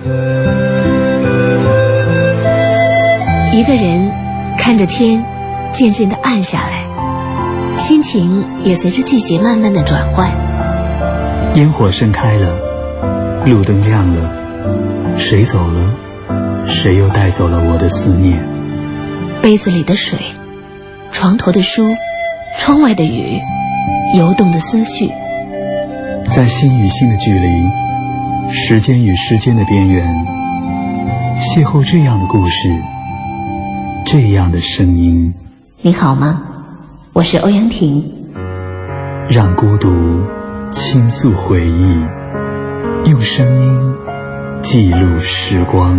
一个人看着天渐渐地暗下来，心情也随着季节慢慢地转换。 烟火盛开了，路灯亮了，谁走了，谁又带走了我的思念。 杯子里的水，床头的书，窗外的雨，游动的思绪。 在心与心的距离，时间与时间的边缘，邂逅这样的故事，这样的声音。 你好吗？我是欧阳婷。 让孤独倾诉回忆，用声音记录时光。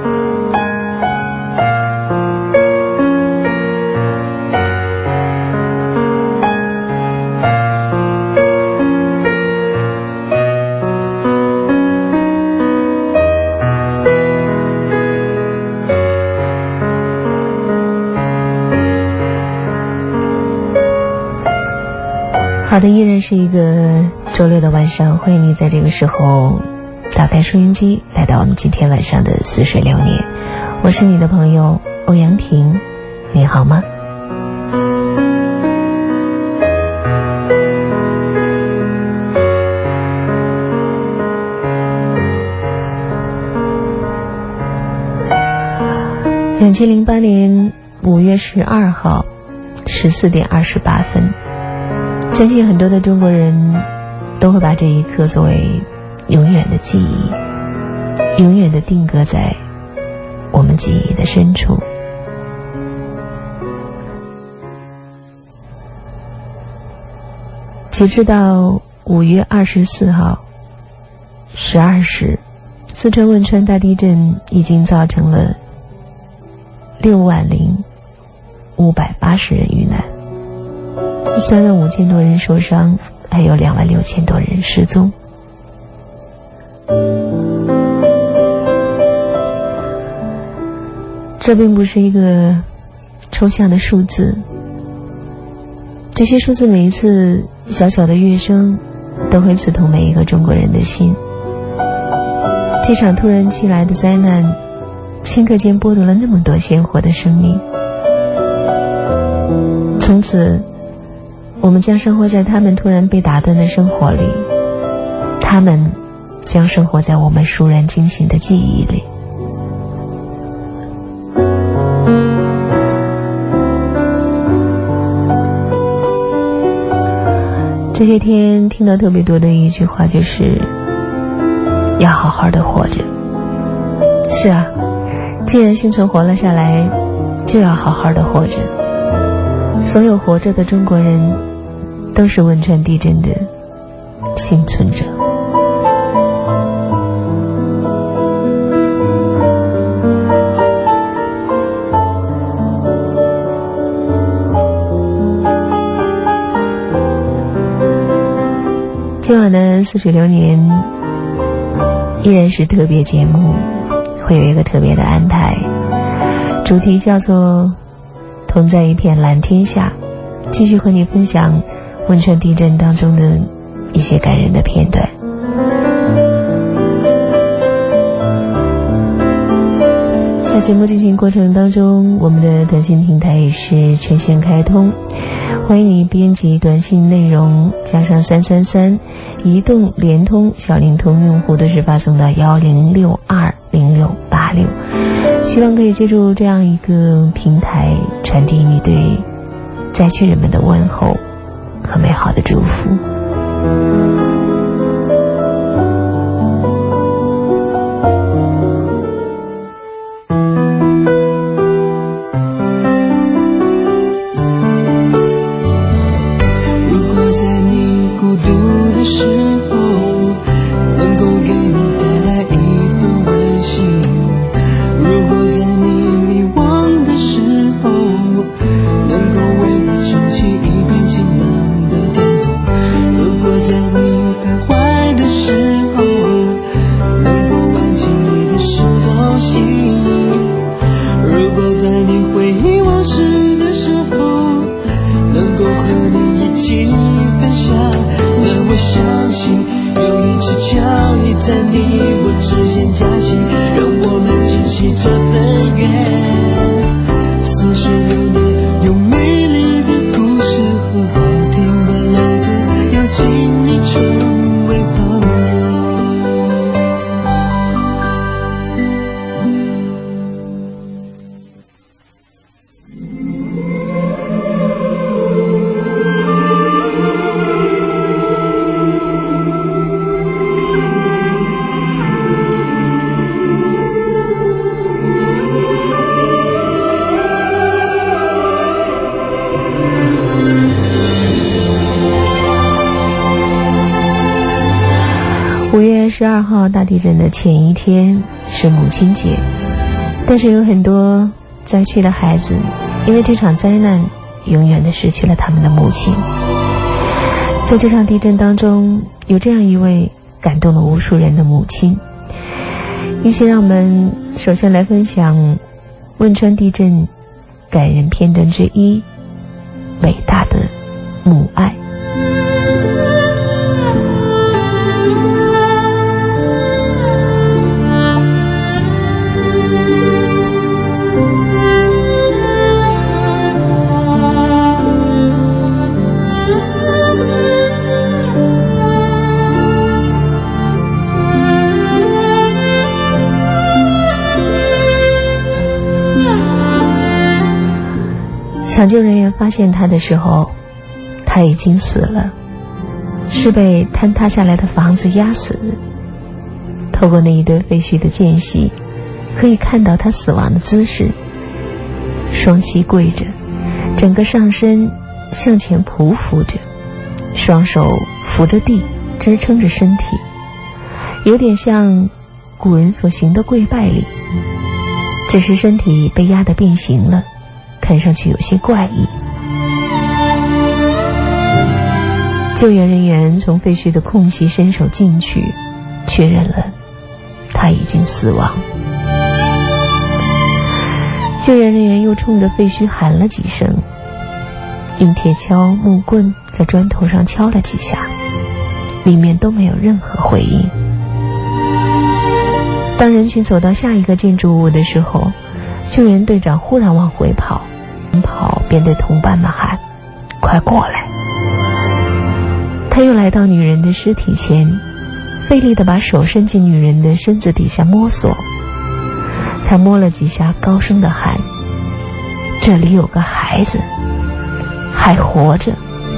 好的，依然是一个周六的晚上，欢迎你在这个时候打开收音机，来到我们今天晚上的似水流年。我是你的朋友欧阳婷，你好吗？2008年5月12号14点28分，相信很多的中国人都会把这一刻作为永远的记忆，永远的定格在我们记忆的深处。截至到5月24号12时，四川汶川大地震已经造成了60580人遇难，35000多人受伤，还有26000多人失踪。这并不是一个抽象的数字，这些数字每一次小小的乐声都会刺痛每一个中国人的心。这场突然袭来的灾难顷刻间剥夺了那么多鲜活的生命，从此我们将生活在他们突然被打断的生活里，他们将生活在我们倏然惊醒的记忆里。这些天听到特别多的一句话，就是要好好的活着。是啊，既然幸存活了下来，就要好好的活着。所有活着的中国人都是汶川地震的幸存者。今晚的似水流年依然是特别节目，会有一个特别的安排，主题叫做同在一片蓝天下，继续和你分享汶川地震当中的一些感人的片段。在节目进行过程当中，我们的短信平台也是全线开通，欢迎你编辑短信内容加上333，移动、联通、小灵通用户都是发送到10620686，希望可以借助这样一个平台传递你对灾区人们的问候和美好的祝福。 能够为你撑起一片晴朗的天空，如果在你 12号大地震的前一天是母亲节，但是有很多灾区的孩子因为这场灾难永远地失去了他们的母亲。在这场地震当中，有这样一位感动了无数人的母亲。一起让我们首先来分享汶川地震感人片段之一，伟大的母爱。抢救人员发现他的时候，他已经死了，是被坍塌下来的房子压死的。透过那一堆废墟的间隙，可以看到他死亡的姿势：双膝跪着，整个上身向前匍匐着，双手扶着地支撑着身体，有点像古人所行的跪拜礼，只是身体被压得变形了，看上去有些怪异。救援人员从废墟的空隙伸手进去，确认了他已经死亡。救援人员又冲着废墟喊了几声，用铁锹、木棍在砖头上敲了几下，里面都没有任何回应。当人群走到下一个建筑物的时候，救援队长忽然往回跑，便对同伴们喊：快过来！他又来到女人的尸体前，费力地把手伸进女人的身子底下摸索。他摸了几下，高声地喊：这里有个孩子，还活着。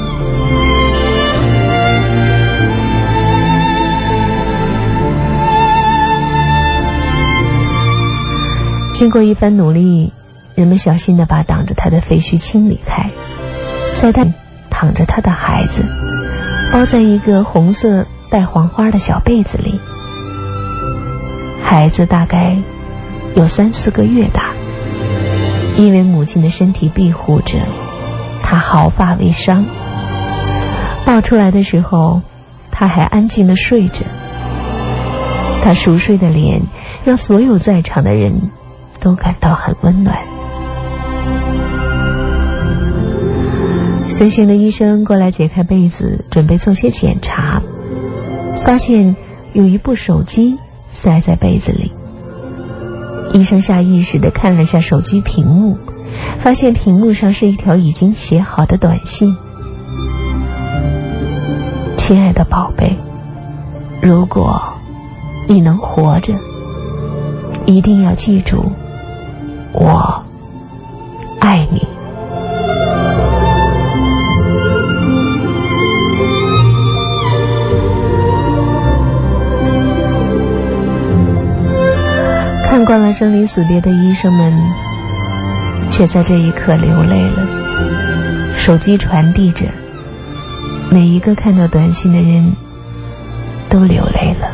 经过一番努力，人们小心地把挡着他的废墟清理开，在他躺着他的孩子，包在一个红色带黄花的小被子里。孩子大概有3-4个月大，因为母亲的身体庇护着，他毫发未伤。抱出来的时候，他还安静地睡着。他熟睡的脸让所有在场的人都感到很温暖。随行的医生过来解开被子，准备做些检查，发现有一部手机塞在被子里。医生下意识地看了下手机屏幕，发现屏幕上是一条已经写好的短信：亲爱的宝贝，如果你能活着，一定要记住，我爱你。看惯了生离死别的医生们，却在这一刻流泪了。手机传递着，每一个看到短信的人都流泪了。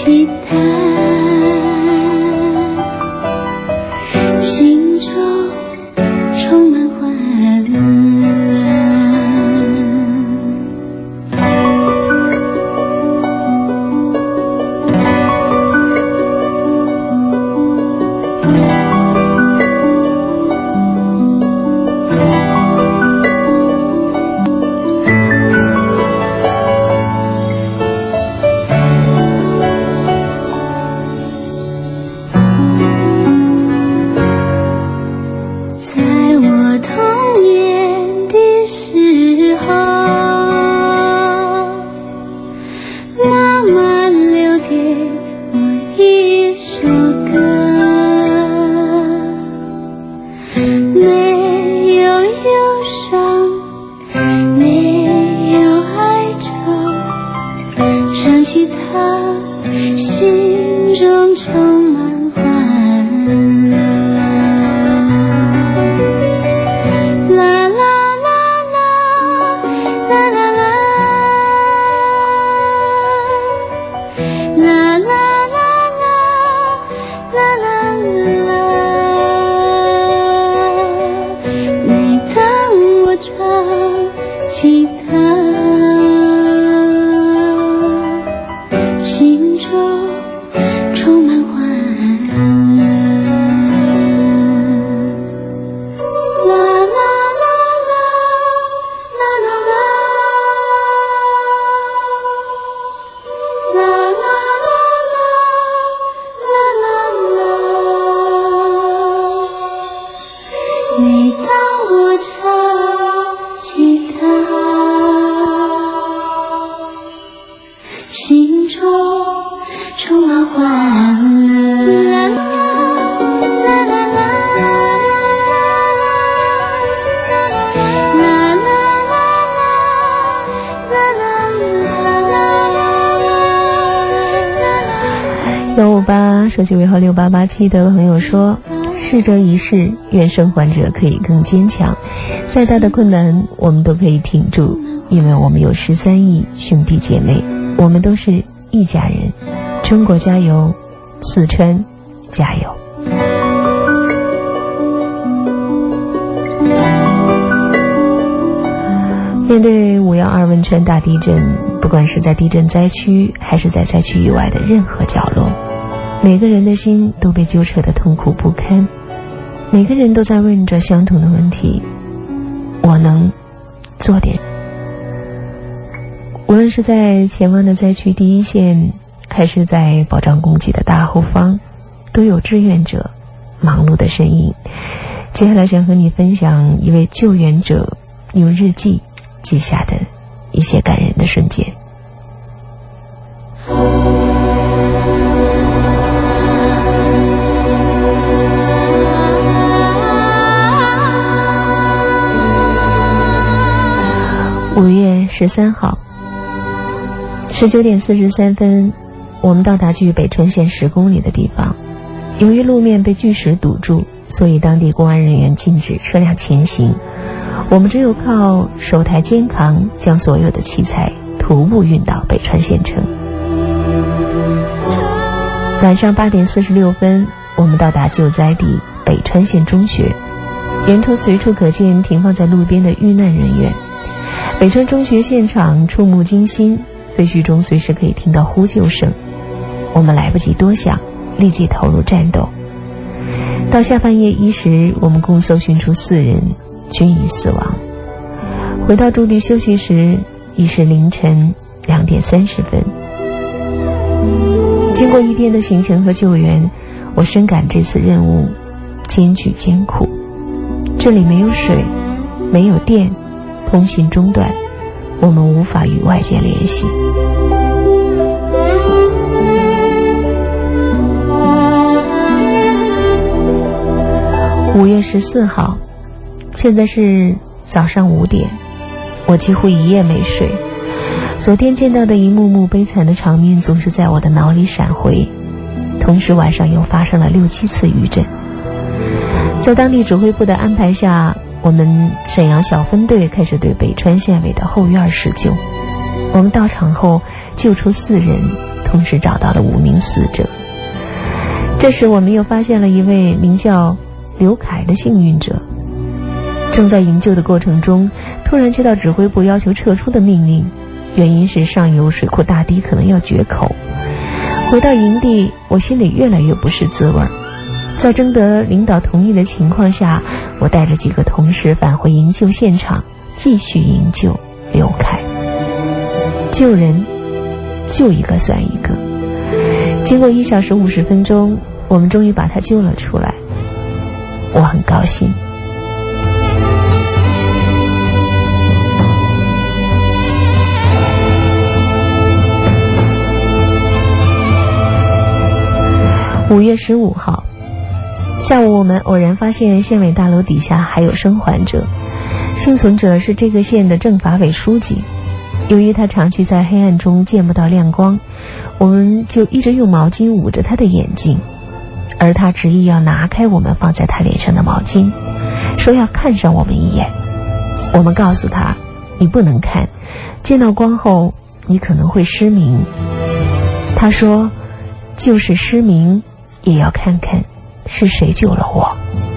期待，心中充满欢乐。 手机尾号6887的朋友说，逝者已逝，愿生还者可以更坚强，再大的困难我们都可以挺住，因为我们有13亿兄弟姐妹，我们都是一家人。中国加油，四川加油。面对5.12汶川大地震，不管是在地震灾区还是在灾区以外的任何角落，每个人的心都被揪扯得痛苦不堪，每个人都在问着相同的问题：我能做点？无论是在前方的灾区第一线，还是在保障供给的大后方，都有志愿者忙碌的身影。接下来想和你分享一位救援者用日记记下的一些感人的瞬间。5月13号19点43分，我们到达距北川县10公里的地方。由于路面被巨石堵住，所以当地公安人员禁止车辆前行，我们只有靠手抬肩扛，将所有的器材徒步运到北川县城。晚上8点46分，我们到达救灾地北川县中学，沿途随处可见停放在路边的遇难人员。北川中学现场触目惊心，废墟中随时可以听到呼救声。我们来不及多想，立即投入战斗。到下半夜1时，我们共搜寻出4人，均已死亡。回到驻地休息时，已是凌晨2点30分。经过1天的行程和救援，我深感这次任务艰巨艰苦。这里没有水，没有电，通信中断，我们无法与外界联系。5月14号，现在是早上5点，我几乎一夜没睡。昨天见到的一幕幕悲惨的场面总是在我的脑里闪回，同时晚上又发生了6、7次余震。在当地指挥部的安排下，我们沈阳小分队开始对北川县委的后院施救。我们到场后救出4人， 同时找到了5名死者。这时我们又发现了一位名叫刘凯的幸运者，正在营救的过程中，突然接到指挥部要求撤出的命令，原因是上游水库大堤可能要决口。回到营地，我心里越来越不是滋味。在征得领导同意的情况下，我带着几个同事返回营救现场，继续营救刘凯。救人，救一个算一个。经过1小时50分钟，我们终于把他救了出来，我很高兴。5月15号下午，我们偶然发现县委大楼底下还有生还者，幸存者是这个县的政法委书记。由于他长期在黑暗中见不到亮光，我们就一直用毛巾捂着他的眼睛，而他执意要拿开我们放在他脸上的毛巾，说要看上我们一眼。我们告诉他，你不能看，见到光后你可能会失明。他说，就是失明也要看看是谁救了我。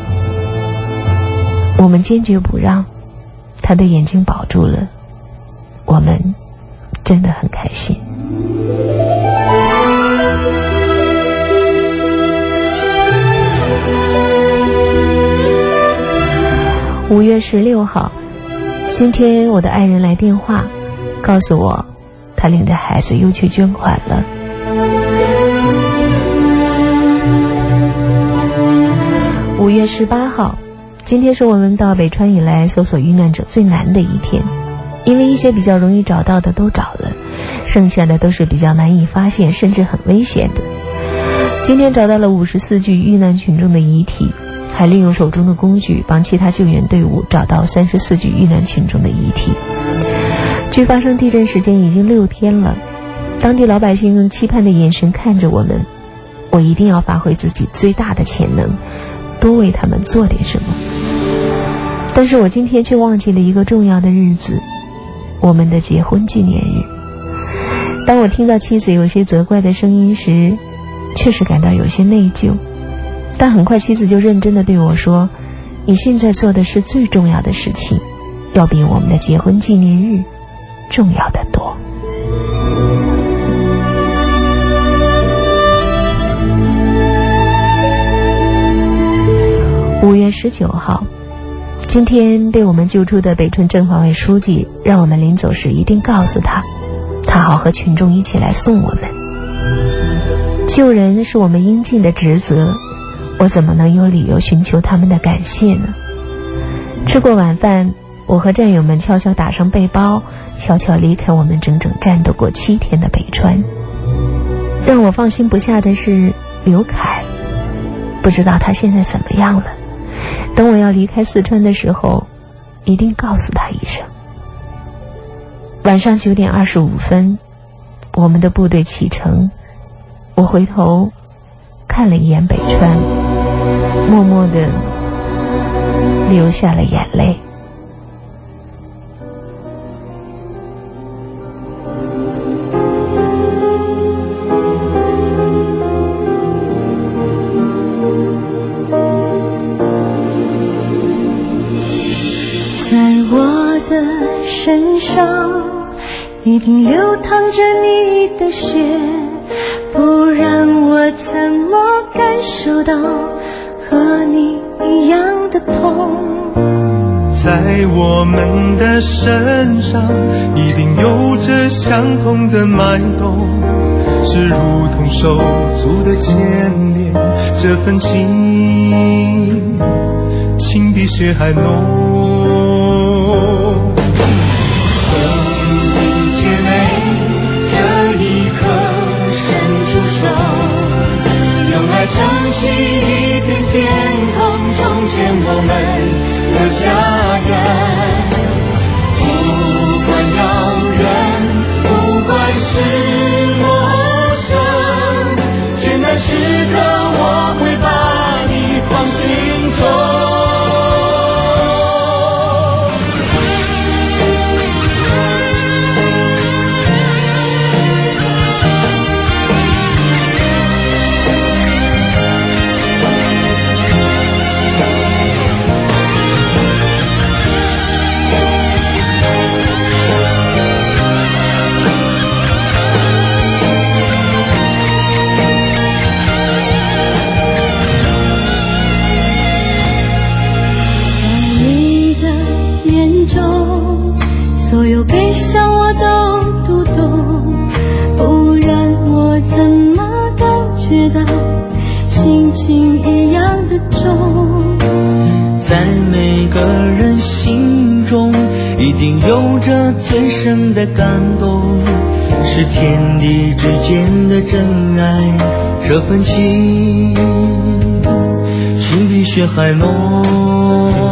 我们坚决不让，他的眼睛保住了，我们真的很开心。5月16号，今天我的爱人来电话，告诉我他领着孩子又去捐款了。5月18号，今天是我们到北川以来搜索遇难者最难的一天，因为一些比较容易找到的都找了，剩下的都是比较难以发现甚至很危险的。今天找到了54具遇难群众的遗体，还利用手中的工具帮其他救援队伍找到34具遇难群众的遗体。距发生地震时间已经6天了，当地老百姓用期盼的眼神看着我们，我一定要发挥自己最大的潜能，多为他们做点什么。但是我今天却忘记了一个重要的日子，我们的结婚纪念日。当我听到妻子有些责怪的声音时，确实感到有些内疚，但很快妻子就认真地对我说，你现在做的是最重要的事情，要比我们的结婚纪念日重要得多。5月19号，今天被我们救出的北川政法委书记让我们临走时一定告诉他，他好和群众一起来送我们。救人是我们应尽的职责，我怎么能有理由寻求他们的感谢呢？吃过晚饭，我和战友们悄悄打上背包，悄悄离开我们整整战斗过7天的北川。让我放心不下的是刘凯，不知道他现在怎么样了。等我要离开四川的时候，一定告诉他一声。晚上9点25分，我们的部队启程，我回头看了一眼北川，默默地流下了眼泪。 身上一定流淌着你的血，不然我怎么感受到和你一样的痛。 在我们的身上一定有着相同的脉动，是如同手足的牵连，这份情比血还浓。 撑起一片天空，重建我们的家园。不管遥远，不管是陌生，艰难时刻我会把你放心中。 道，心情一样的重。 在每个人心中一定有着最深的感动，是天地之间的真爱，这份情比血还浓。